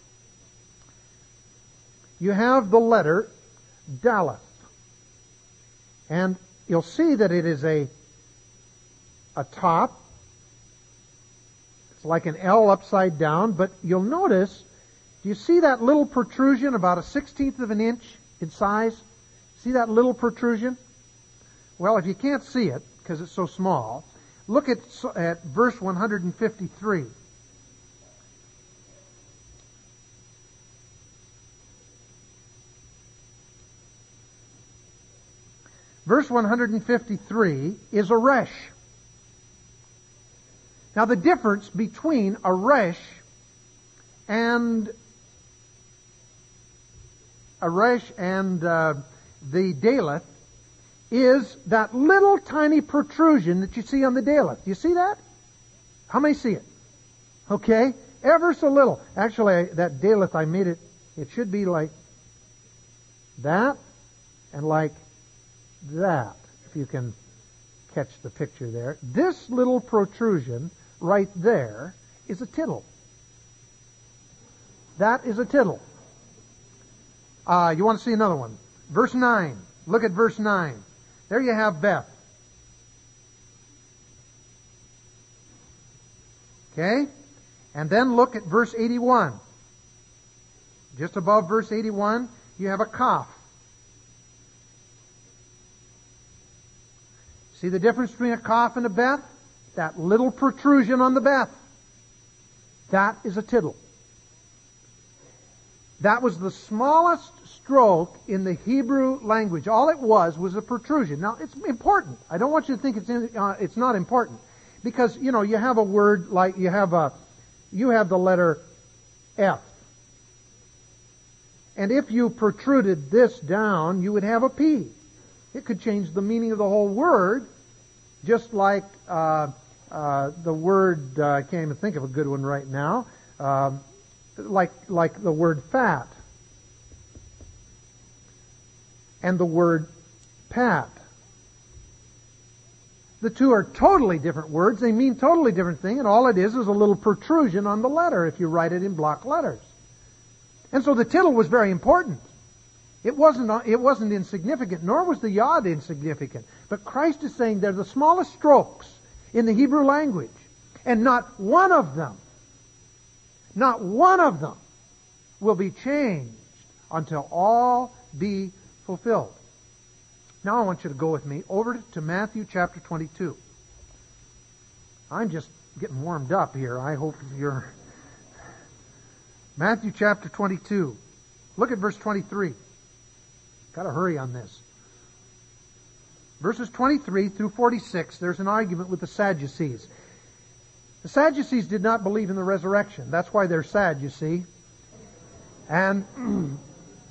You have the letter Daleth. And you'll see that it is a, a top. It's like an L upside down, but you'll notice, do you see that little protrusion about a sixteenth of an inch in size? See that little protrusion? Well, if you can't see it, because it's so small, look at, at verse one fifty-three. Verse one fifty-three is a resh. Now the difference between a resh and a resh and uh, the daleth is that little tiny protrusion that you see on the daleth. Do you see that? How many see it? Okay, ever so little. Actually, that daleth, I made it, it should be like that and like that, if you can catch the picture there. This little protrusion right there is a tittle. That is a tittle. Uh, you want to see another one? Verse nine. Look at verse nine. There you have Beth. Okay? And then look at verse eighty-one. Just above verse eighty-one, you have a Kaf. See the difference between a Kaf and a Beth? That little protrusion on the Beth. That is a tittle. That was the smallest stroke in the Hebrew language. All it was was a protrusion. Now, it's important. I don't want you to think it's in, uh, it's not important. Because, you know, you have a word like, you have a, you have the letter F. And if you protruded this down, you would have a P. It could change the meaning of the whole word, just like uh, uh, the word, uh, I can't even think of a good one right now, um, like like the word fat and the word pat. The two are totally different words. They mean totally different things, and all it is is a little protrusion on the letter if you write it in block letters. And so the tittle was very important. It wasn't, it wasn't insignificant, nor was the yod insignificant. But Christ is saying they're the smallest strokes in the Hebrew language. And not one of them, not one of them will be changed until all be fulfilled. Now I want you to go with me over to Matthew chapter twenty-two. I'm just getting warmed up here. I hope you're... Matthew chapter twenty-two. Look at verse twenty-three. Got to hurry on this. verses twenty-three through forty-six, there's an argument with the Sadducees. The Sadducees did not believe in the resurrection. That's why they're sad, you see. And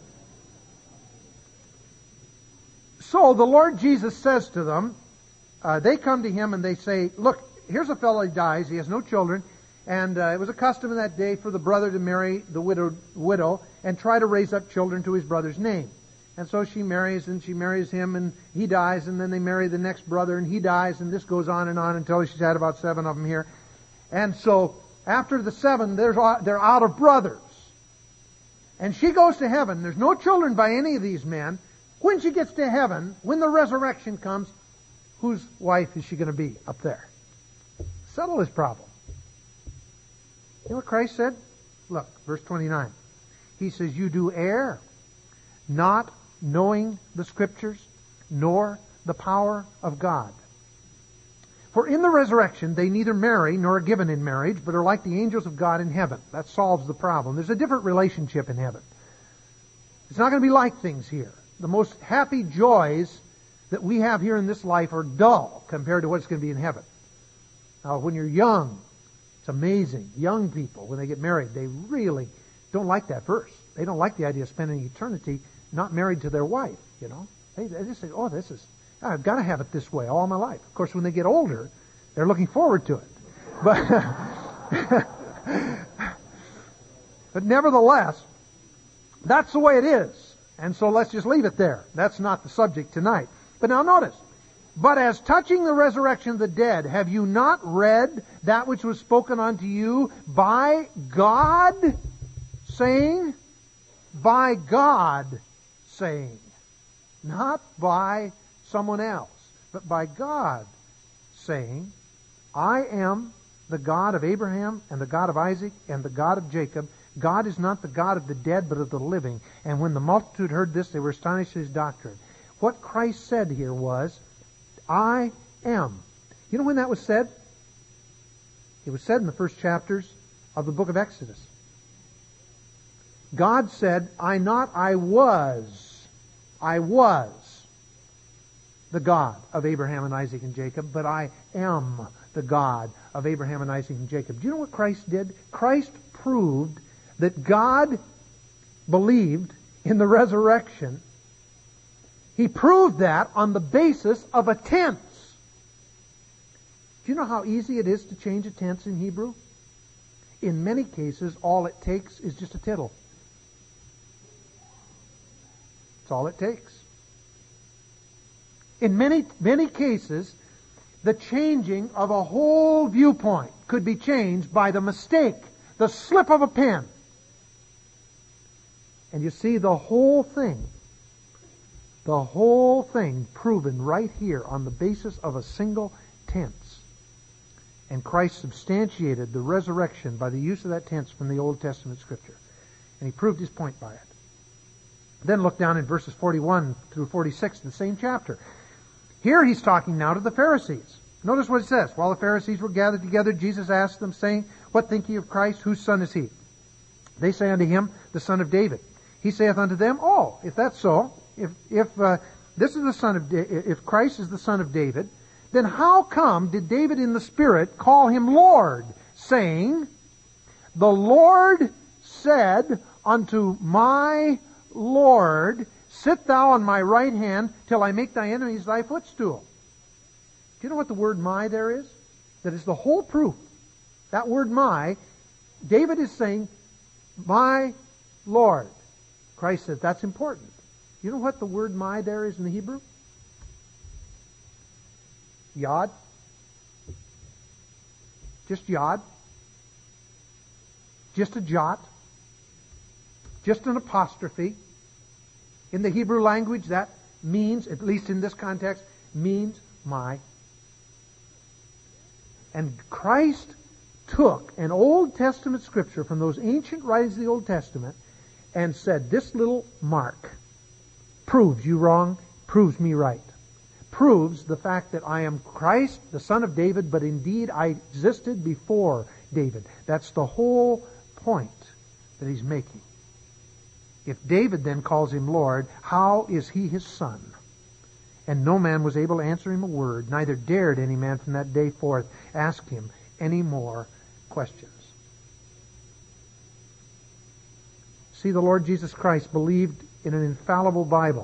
so the Lord Jesus says to them, uh, they come to him and they say, look, here's a fellow who dies. He has no children. And uh, it was a custom in that day for the brother to marry the widowed, widow and try to raise up children to his brother's name. And so she marries, and she marries him, and he dies, and then they marry the next brother, and he dies, and this goes on and on until she's had about seven of them here. And so after the seven, there's, they're out of brothers. And she goes to heaven. There's no children by any of these men. When she gets to heaven, when the resurrection comes, whose wife is she going to be up there? Settle this problem. You know what Christ said? Look, verse twenty-nine. He says, you do err, not knowing the Scriptures, nor the power of God. For in the resurrection they neither marry nor are given in marriage, but are like the angels of God in heaven. That solves the problem. There's a different relationship in heaven. It's not going to be like things here. The most happy joys that we have here in this life are dull compared to what's going to be in heaven. Now, when you're young, it's amazing. Young people, when they get married, they really don't like that verse. They don't like the idea of spending eternity not married to their wife, you know. They, they just say, oh, this is, I've got to have it this way all my life. Of course, when they get older, they're looking forward to it. But, but nevertheless, that's the way it is. And so let's just leave it there. That's not the subject tonight. But now notice, but as touching the resurrection of the dead, have you not read that which was spoken unto you by God, saying, by God, saying, not by someone else, but by God, saying, I am the God of Abraham and the God of Isaac and the God of Jacob. God is not the God of the dead, but of the living. And when the multitude heard this, they were astonished at his doctrine. What Christ said here was, I am. You know when that was said? It was said in the first chapters of the book of Exodus. God said, I not I was. I was the God of Abraham and Isaac and Jacob, but I am the God of Abraham and Isaac and Jacob. Do you know what Christ did? Christ proved that God believed in the resurrection. He proved that on the basis of a tense. Do you know how easy it is to change a tense in Hebrew? In many cases, all it takes is just a tittle. That's all it takes. In many, many cases, the changing of a whole viewpoint could be changed by the mistake, the slip of a pen. And you see the whole thing, the whole thing proven right here on the basis of a single tense. And Christ substantiated the resurrection by the use of that tense from the Old Testament Scripture. And he proved his point by it. Then look down in verses forty-one through forty-six of the same chapter. Here he's talking now to the Pharisees. Notice what it says. While the Pharisees were gathered together, Jesus asked them, saying, what think ye of Christ? Whose son is he? They say unto him, the son of David. He saith unto them, oh, if that's so, if if uh, this is the son of da- if Christ is the son of David, then how come did David in the Spirit call him Lord, saying, the Lord said unto my Lord, sit thou on my right hand till I make thy enemies thy footstool. Do you know what the word my there is? That is the whole proof. That word my, David is saying, my Lord. Christ says that's important. You know what the word my there is in the Hebrew? Yod. Just yod. Just a jot. Just an apostrophe. In the Hebrew language, that means, at least in this context, means my. And Christ took an Old Testament scripture from those ancient writings of the Old Testament and said, this little mark proves you wrong, proves me right. Proves the fact that I am Christ, the son of David, but indeed I existed before David. That's the whole point that he's making. If David then calls him Lord, how is he his son? And no man was able to answer him a word, neither dared any man from that day forth ask him any more questions. See, the Lord Jesus Christ believed in an infallible Bible.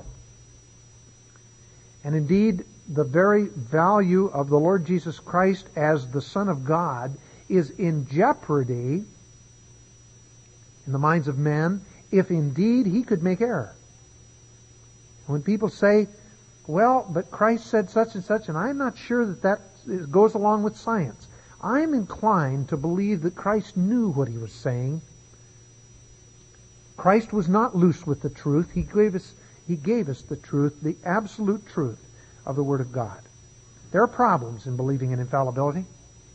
And indeed, the very value of the Lord Jesus Christ as the Son of God is in jeopardy in the minds of men if indeed he could make error. When people say, well, but Christ said such and such, and I'm not sure that that goes along with science. I'm inclined to believe that Christ knew what he was saying. Christ was not loose with the truth. He gave us, he gave us the truth, the absolute truth of the Word of God. There are problems in believing in infallibility.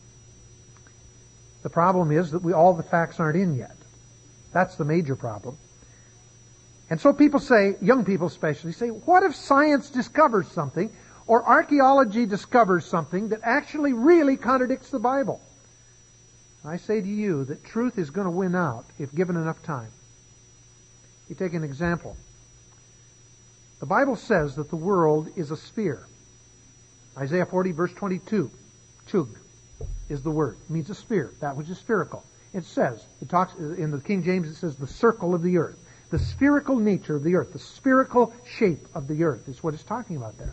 The problem is that we all the facts aren't in yet. That's the major problem. And so people say, young people especially, say, what if science discovers something, or archaeology discovers something that actually really contradicts the Bible? I say to you that truth is going to win out if given enough time. You take an example. The Bible says that the world is a sphere. Isaiah forty, verse twenty-two. Chug is the word. It means a sphere, that which is spherical. It says, it talks in the King James, it says the circle of the earth. The spherical nature of the earth, the spherical shape of the earth is what it's talking about there.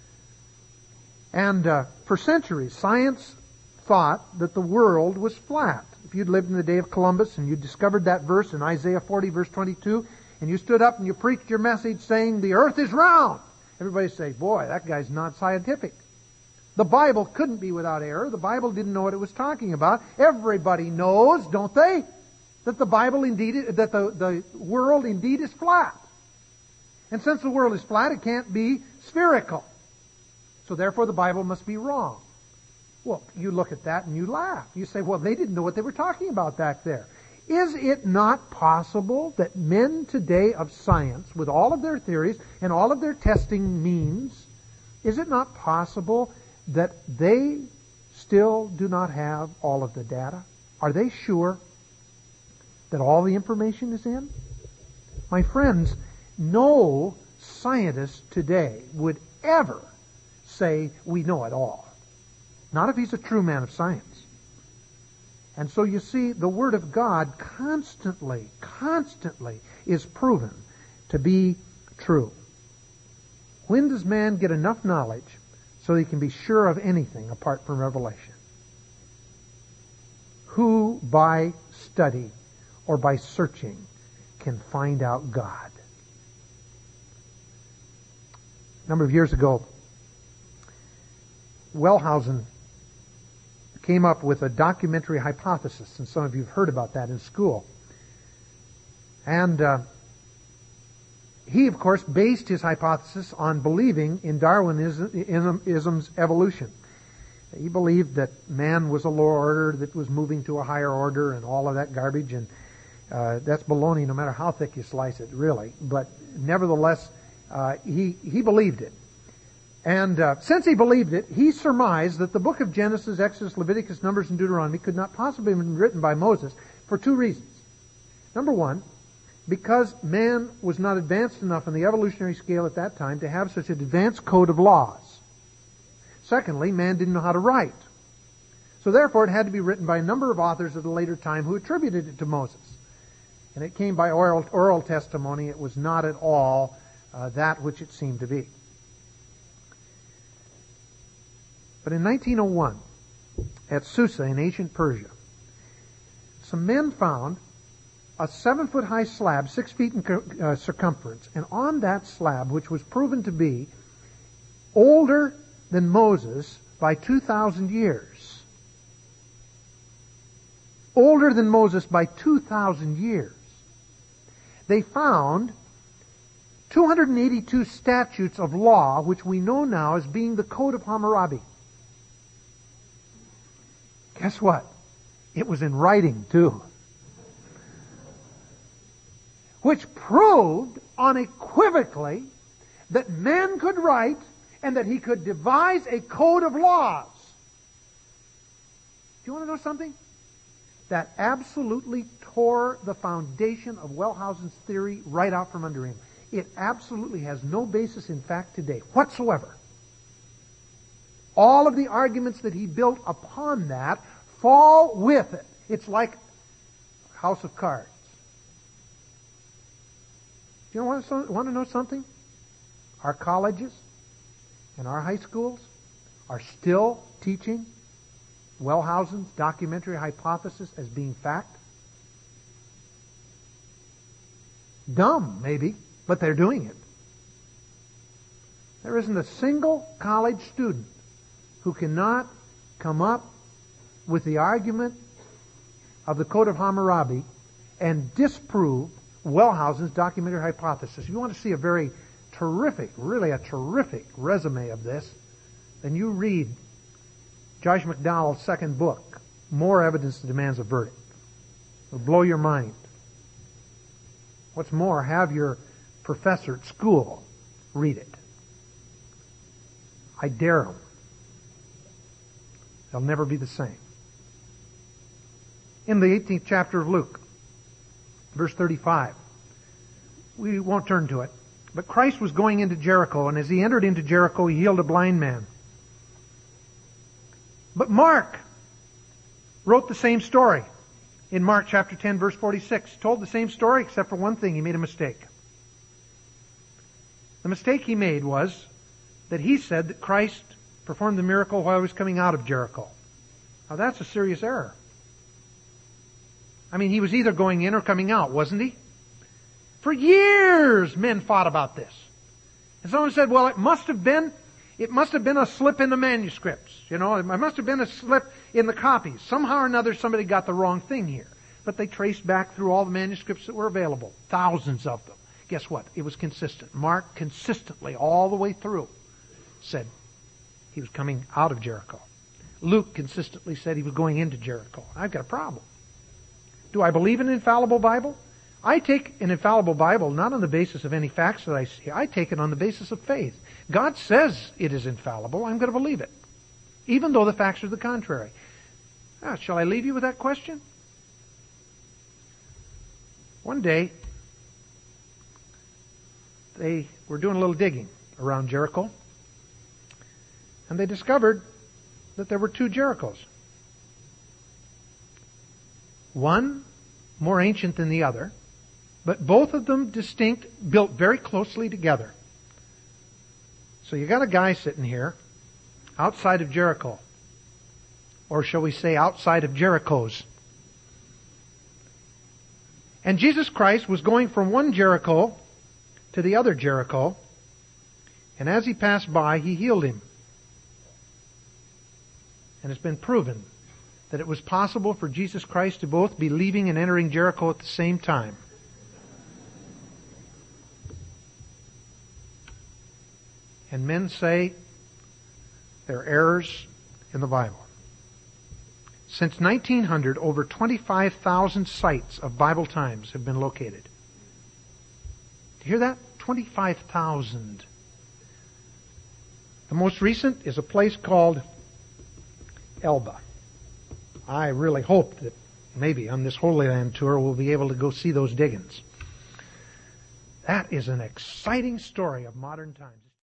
And uh, for centuries, science thought that the world was flat. If you'd lived in the day of Columbus and you discovered that verse in Isaiah forty, verse twenty-two, and you stood up and you preached your message saying the earth is round, everybody would say, boy, that guy's not scientific. The Bible couldn't be without error. The Bible didn't know what it was talking about. Everybody knows, don't they, that the Bible indeed, that the, the world indeed is flat. And since the world is flat, it can't be spherical. So therefore the Bible must be wrong. Well, you look at that and you laugh. You say, well, they didn't know what they were talking about back there. Is it not possible that men today of science, with all of their theories and all of their testing means, is it not possible that they still do not have all of the data? Are they sure that all the information is in? My friends, no scientist today would ever say we know it all. Not if he's a true man of science. And so you see, the Word of God constantly, constantly is proven to be true. When does man get enough knowledge so he can be sure of anything apart from revelation? Who by study or by searching can find out God? A number of years ago, Wellhausen came up with a documentary hypothesis, and some of you have heard about that in school. And uh, he, of course, based his hypothesis on believing in Darwinism's evolution. He believed that man was a lower order that was moving to a higher order and all of that garbage, and uh, that's baloney no matter how thick you slice it, really. But nevertheless, uh, he, he believed it. And uh, since he believed it, he surmised that the book of Genesis, Exodus, Leviticus, Numbers, and Deuteronomy could not possibly have been written by Moses for two reasons. Number one, because man was not advanced enough on the evolutionary scale at that time to have such an advanced code of laws. Secondly, man didn't know how to write. So therefore it had to be written by a number of authors at a later time who attributed it to Moses. And it came by oral, oral testimony. It was not at all uh, that which it seemed to be. But in nineteen oh one, at Susa in ancient Persia, some men found a seven-foot-high slab, six feet in uh, circumference, and on that slab, which was proven to be older than Moses by two thousand years, older than Moses by two thousand years, they found two hundred eighty-two statutes of law, which we know now as being the Code of Hammurabi. Guess what? It was in writing, too. Which proved unequivocally that man could write and that he could devise a code of laws. Do you want to know something? That absolutely tore the foundation of Wellhausen's theory right out from under him. It absolutely has no basis in fact today whatsoever. all of the arguments that he built upon that fall with it. It's like a house of cards. Do you want to, want to know something? Our colleges and our high schools are still teaching Wellhausen's documentary hypothesis as being fact. Dumb, maybe, but they're doing it. There isn't a single college student who cannot come up with the argument of the Code of Hammurabi and disprove Wellhausen's documentary hypothesis. If you want to see a very terrific, really a terrific resume of this, then you read Josh McDowell's second book, More Evidence That Demands a Verdict. It'll blow your mind. What's more, have your professor at school read it. I dare them. They'll never be the same. In the eighteenth chapter of Luke, verse thirty-five, we won't turn to it, but Christ was going into Jericho, and as he entered into Jericho, he healed a blind man. But Mark wrote the same story. In Mark chapter ten, verse forty-six, told the same story except for one thing. He made a mistake. The mistake he made was that he said that Christ performed the miracle while he was coming out of Jericho. Now that's a serious error. I mean, he was either going in or coming out, wasn't he? For years, men fought about this. And someone said, well, it must have been, it must have been a slip in the manuscripts. You know, it must have been a slip in the copies. Somehow or another, somebody got the wrong thing here. But they traced back through all the manuscripts that were available. Thousands of them. Guess what? It was consistent. Mark consistently, all the way through, said he was coming out of Jericho. Luke consistently said he was going into Jericho. I've got a problem. Do I believe in an infallible Bible? I take an infallible Bible not on the basis of any facts that I see. I take it on the basis of faith. God says it is infallible. I'm going to believe it, even though the facts are the contrary. Ah, shall I leave you with that question? One day, they were doing a little digging around Jericho, and they discovered that there were two Jerichos. One more ancient than the other, but both of them distinct, built very closely together. So you got a guy sitting here outside of Jericho, or shall we say outside of Jerichos. And Jesus Christ was going from one Jericho to the other Jericho, and as he passed by, he healed him. And it's been proven that it was possible for Jesus Christ to both be leaving and entering Jericho at the same time. And men say there are errors in the Bible. Since nineteen hundred, over twenty-five thousand sites of Bible times have been located. Do you hear that? twenty-five thousand. The most recent is a place called Elba. I really hope that maybe on this Holy Land tour we'll be able to go see those diggings. That is an exciting story of modern times.